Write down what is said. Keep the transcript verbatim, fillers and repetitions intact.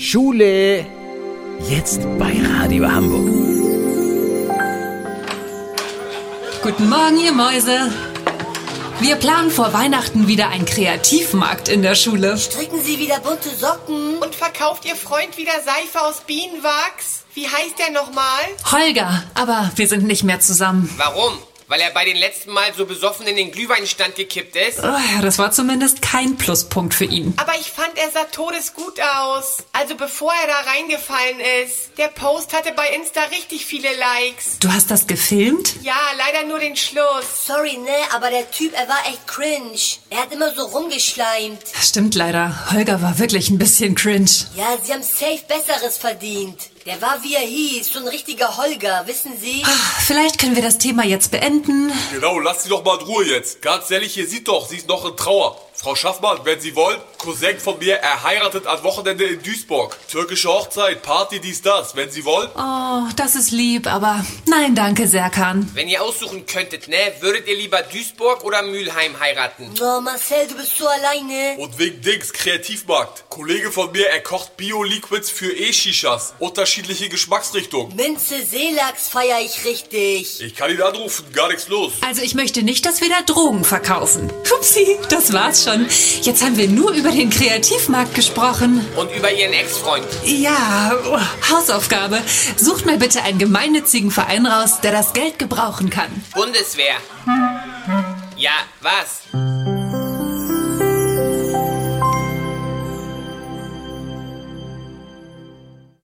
Schule, jetzt bei Radio Hamburg. Guten Morgen, ihr Mäuse. Wir planen vor Weihnachten wieder einen Kreativmarkt in der Schule. Stricken Sie wieder bunte Socken? Und verkauft Ihr Freund wieder Seife aus Bienenwachs? Wie heißt der nochmal? Holger, aber wir sind nicht mehr zusammen. Warum? Weil er bei den letzten Mal so besoffen in den Glühweinstand gekippt ist? Oh, das war zumindest kein Pluspunkt für ihn. Aber ich fand, er sah todesgut aus. Also bevor er da reingefallen ist. Der Post hatte bei Insta richtig viele Likes. Du hast das gefilmt? Ja, leider nur den Schluss. Sorry, ne, aber der Typ, er war echt cringe. Er hat immer so rumgeschleimt. Stimmt leider. Holger war wirklich ein bisschen cringe. Ja, Sie haben safe Besseres verdient. Der war, wie er hieß, so ein richtiger Holger, wissen Sie? Ach, vielleicht können wir das Thema jetzt beenden. Genau, lass sie doch mal in Ruhe jetzt. Ganz ehrlich, ihr seht doch, sie ist noch in Trauer. Frau Schaffmann, wenn Sie wollen, Cousin von mir, er heiratet am Wochenende in Duisburg. Türkische Hochzeit, Party, dies, das, wenn Sie wollen. Oh, das ist lieb, aber nein, danke, Serkan. Wenn ihr aussuchen könntet, ne, würdet ihr lieber Duisburg oder Mülheim heiraten? Oh, Marcel, du bist so alleine. Und wegen Dings, Kreativmarkt. Kollege von mir, er kocht Bio-Liquids für E-Shishas. Unterschiedliche Geschmacksrichtungen. Minze Seelachs feier ich richtig. Ich kann ihn anrufen, gar nichts los. Also ich möchte nicht, dass wir da Drogen verkaufen. Upsi, das war's schon. Jetzt haben wir nur über den Kreativmarkt gesprochen. Und über ihren Ex-Freund. Ja, oh, Hausaufgabe. Sucht mir bitte einen gemeinnützigen Verein raus, der das Geld gebrauchen kann. Bundeswehr. Ja, was?